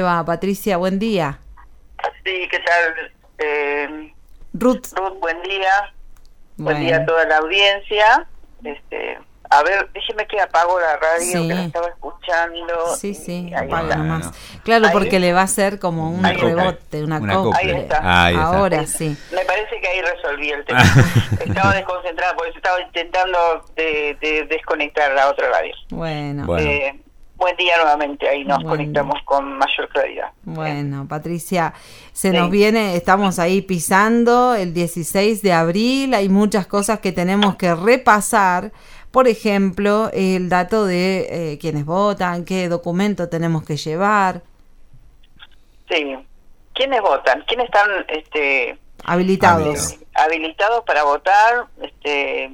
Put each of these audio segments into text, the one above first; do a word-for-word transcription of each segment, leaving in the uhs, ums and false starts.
va, Patricia? Buen día. Sí, ¿qué tal? Eh, Ruth. Ruth, buen día. Bueno. Buen día a toda la audiencia. Este, a ver, déjeme que apago la radio, Sí. que la estaba escuchando. Sí, sí, ahí apaga está. nomás. Claro, Ahí. porque le va a hacer como un Una rebote, una, una copia. Ahí está. Ahí está. Ahora sí. Me parece que ahí resolví el tema. Estaba desconcentrada, por eso estaba intentando de, de desconectar la otra radio. Bueno, Bueno. Eh, buen día nuevamente, ahí nos Bueno. conectamos con mayor claridad. bueno, Patricia, se Sí. nos viene, estamos ahí pisando el dieciséis de abril, hay muchas cosas que tenemos que repasar. Por ejemplo, el dato de eh, quiénes votan, qué documento tenemos que llevar. Sí. ¿Quiénes votan? ¿Quiénes están este, Habilitados. eh, habilitados para votar? Este,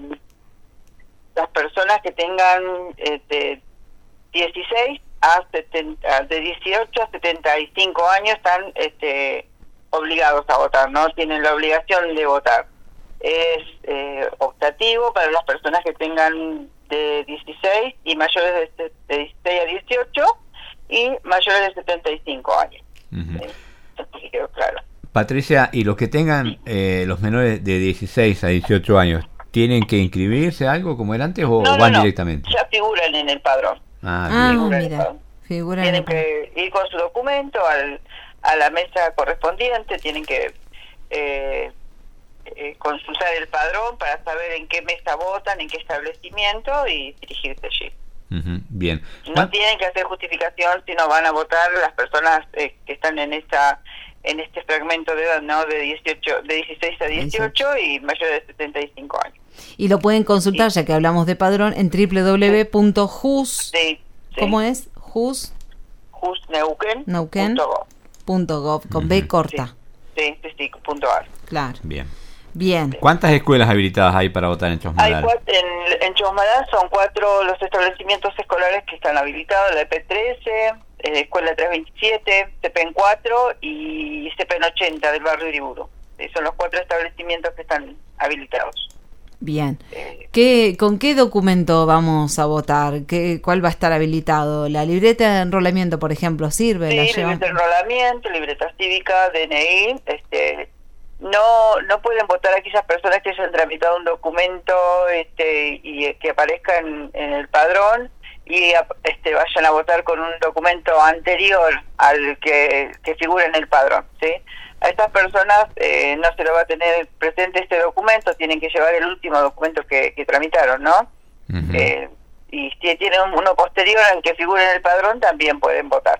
las personas que tengan este, dieciséis a setenta, de dieciocho a setenta y cinco años están este, obligados a votar, ¿no? Tienen la obligación de votar. Es eh, optativo para las personas que tengan de dieciséis y mayores de, de dieciséis a dieciocho y mayores de setenta y cinco años. Uh-huh. Eh, así que quedó claro. Patricia, ¿y los que tengan eh, los menores de dieciséis a dieciocho años, tienen que inscribirse algo como era antes o No, no, van no, directamente? ya figuran en el padrón. Ah, Ah, bien. Figura en el mira, padrón. figura en Tienen el- que ir con su documento al, a la mesa correspondiente, tienen que eh, eh, consultar el padrón para saber en qué mesa votan, en qué establecimiento y dirigirse allí. Ujú, bien. No ¿Cuán- tienen que hacer justificación si no van a votar las personas eh, que están en esta en este fragmento de edad, ¿no? De dieciocho, de dieciséis a dieciocho y mayores de setenta y cinco años. Y lo pueden consultar, ya que hablamos de padrón, en doble u doble u doble u punto jus. Sí, sí. ¿Cómo es? Jus. Justneuquén Neuquén. punto gov. Punto gov, con B Ujú. corta. Sí, sí, sí, punto ar. Claro. Bien. Bien. ¿Cuántas escuelas habilitadas hay para votar en Hay Chosmalal? cuatro, en, en Chosmalal son cuatro los establecimientos escolares que están habilitados, la E P trece, eh, Escuela trescientos veintisiete, C P E N cuatro y C P E N ochenta del barrio Uriburu. Eh, son los cuatro establecimientos que están habilitados. Bien. Eh, ¿Qué, ¿Con qué documento vamos a votar? ¿Qué, ¿Cuál va a estar habilitado? ¿La libreta de enrolamiento, por ejemplo, sirve? sí, ¿La libreta llevan? de enrolamiento, libreta cívica, D N I, este... No no pueden votar aquellas personas que hayan tramitado un documento este y que aparezca en, en el padrón y este vayan a votar con un documento anterior al que, que figura en el padrón, ¿sí? A estas personas eh, no se lo va a tener presente este documento, tienen que llevar el último documento que, que tramitaron, ¿no? Ujú. Eh, y si tienen uno posterior al que figura en el padrón, también pueden votar.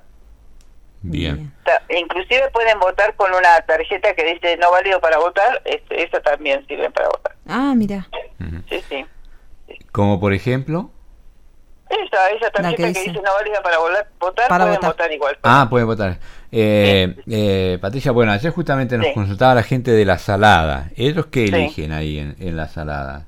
Bien. Ta- Inclusive pueden votar con una tarjeta que dice no válido para votar, este, eso también sirve para votar. Ah, mira. Ujú. Sí, sí. Como por ejemplo... Esa, esa tarjeta que que dice- dice no válida para volar- votar, Para pueden votar. votar, igual. Ah, pueden votar. Eh, eh, Patricia, bueno, ayer justamente nos Sí. consultaba la gente de La Salada. ¿Ellos qué Sí. eligen ahí en, en La Salada?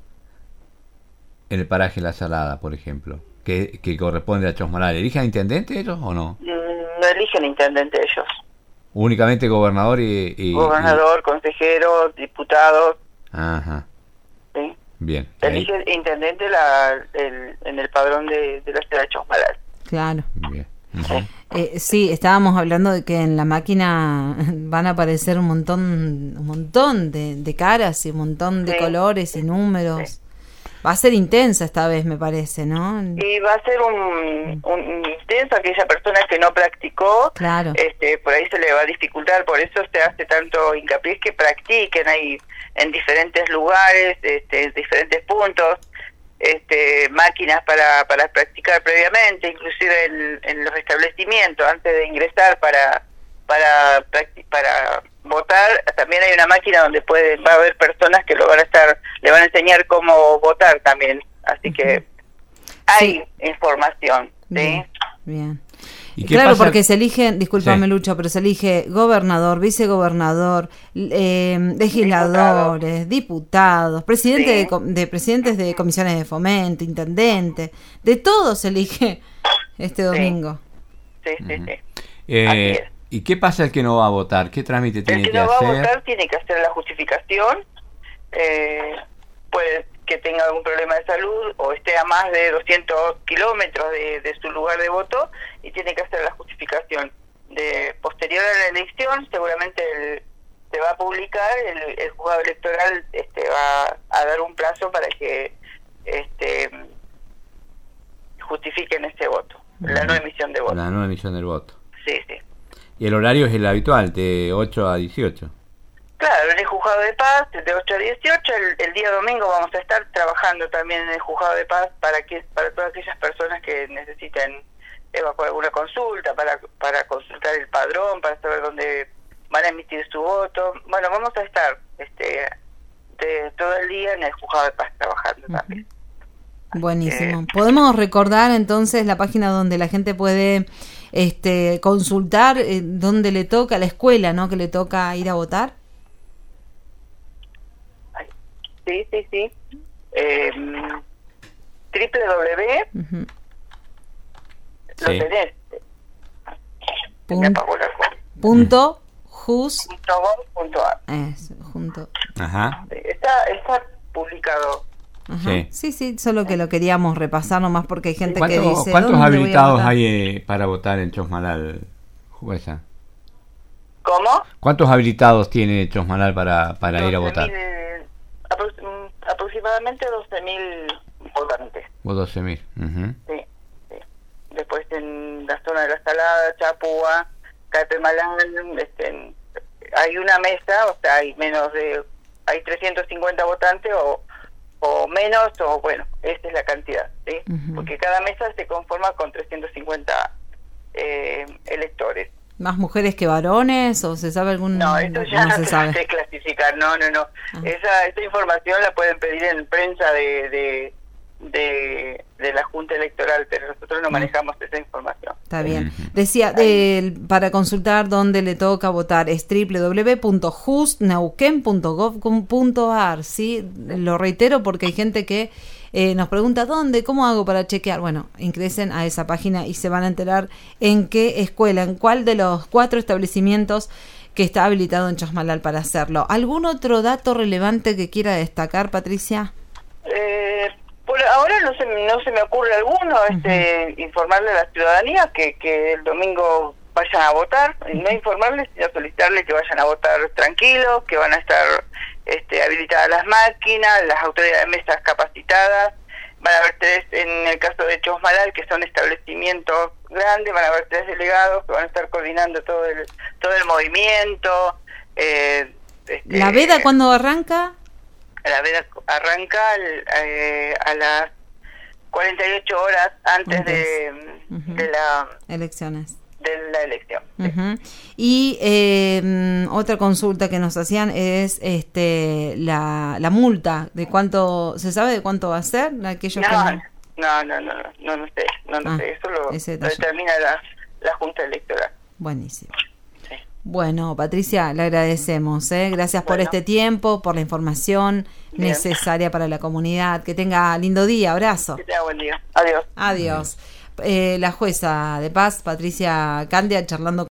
En el paraje La Salada, por ejemplo, que, que corresponde a Chosmalal. ¿Eligen intendente ellos o no? Mm, No eligen intendente ellos. Únicamente gobernador y... y- Gobernador, consejero, diputado, y- Ajá, ¿sí? bien. Ahí- Elige intendente la, el, en el padrón de, de la ciudad de Chosmalal. Claro. bien. Ujú. Eh, sí, estábamos hablando de que en la máquina van a aparecer un montón, un montón de, de caras y un montón de Sí. colores y números. Va a ser intensa esta vez, me parece, ¿no? Y va a ser un, un intenso a aquella persona que no practicó, Claro. este, por ahí se le va a dificultar, por eso se hace tanto hincapié que practiquen ahí en diferentes lugares, este, en diferentes puntos, este, máquinas para, para practicar previamente, inclusive en, en los establecimientos, antes de ingresar para para practi- para votar, también hay una máquina donde puede va a haber personas que lo van a estar, le van a enseñar cómo votar también, así que hay Sí. información, ¿sí? Bien, bien. ¿Y qué Claro, pasa? porque se eligen, discúlpame Sí. Lucho, pero se elige gobernador, vicegobernador, eh, legisladores, diputados, presidente Sí. de, com- de presidentes de comisiones de fomento, intendente, de todo se elige este domingo. Sí, sí, Ujú. sí. Eh, Así es. ¿Y qué pasa el que no va a votar? ¿Qué trámite tiene El que que no va a hacer? votar tiene que hacer la justificación, eh, puede que tenga algún problema de salud o esté a más de doscientos kilómetros de, de su lugar de voto y tiene que hacer la justificación de anterior a la elección, seguramente el, se va a publicar, el, el juzgado electoral este, va a dar un plazo para que este, justifiquen ese voto, uh-huh. la no emisión de voto. La no emisión del voto. Sí, sí. ¿Y el horario es el habitual, de ocho a dieciocho? Claro, en el juzgado de paz, de ocho a dieciocho, el, el día domingo vamos a estar trabajando también en el juzgado de paz para que para todas aquellas personas que necesiten evacuar alguna consulta, para para consultar el padrón, para saber dónde van a emitir su voto. Bueno, vamos a estar este de todo el día en el juzgado de paz trabajando uh-huh. también. Buenísimo. Eh, ¿Podemos recordar entonces la página donde la gente puede este consultar eh, dónde le toca, la escuela, ¿no? Que le toca ir a votar? Sí, sí, sí. Eh, www. Uh-huh. Lo sí. tenés. Pun- Me apagó la cosa. Punto jus. Punto gov punto ar. Es, junto. Ajá. Está, está publicado. Ajá. Sí. sí, sí, solo que lo queríamos repasar nomás porque hay gente que dice... ¿Cuántos habilitados hay hay eh, para votar en Chosmalal, jueza? ¿Cómo? ¿Cuántos habilitados tiene Chosmalal para, para ir a votar? Aprox- aproximadamente doce mil votantes. O doce mil. Uh-huh. Sí, sí. Después en la zona de la Salada, Chapúa, Capemalán, este, hay una mesa, o sea, hay menos de... hay trescientos cincuenta votantes o... o menos, o bueno, esta es la cantidad, ¿sí? Uh-huh. Porque cada mesa se conforma con trescientos cincuenta eh, electores. ¿Más mujeres que varones o se sabe algún...? No, eso ya no no se se sabe. hace clasificar, no, no, no. Ah. Esa, esa información la pueden pedir en prensa de de, de, de la Junta Electoral, pero nosotros no ah. manejamos esa información. Está bien. Decía, de, para consultar dónde le toca votar es doble u doble u doble u punto just neuquén punto gov punto ar, ¿sí? Lo reitero porque hay gente que eh, nos pregunta dónde, cómo hago para chequear. Bueno, ingresen a esa página y se van a enterar en qué escuela, en cuál de los cuatro establecimientos que está habilitado en Chosmalal para hacerlo. ¿Algún otro dato relevante que quiera destacar, Patricia? Eh... Por ahora no se, no se me ocurre alguno, este, uh-huh. informarle a la ciudadanía que, que el domingo vayan a votar, y no informarles, sino solicitarles que vayan a votar tranquilos, que van a estar este, habilitadas las máquinas, las autoridades de mesas capacitadas, van a haber tres, en el caso de Chosmalal, que son establecimientos grandes, van a haber tres delegados que van a estar coordinando todo el, todo el movimiento. Eh, este, ¿La veda cuándo arranca? La veda arranca eh, a las cuarenta y ocho horas antes de, uh-huh. de la elecciones de la elección. Uh-huh. Y eh, otra consulta que nos hacían es este la, la multa, de cuánto se sabe de cuánto va a ser aquellos no, que no no no no no no sé no, no ah, sé eso lo, lo determina la, la Junta Electoral. Buenísimo. Bueno, Patricia, le agradecemos, ¿eh? Gracias bueno. por este tiempo, por la información Bien. necesaria para la comunidad. Que tenga lindo día, abrazo. Que tenga buen día. Adiós. Adiós. Eh, la jueza de paz, Patricia Candia, charlando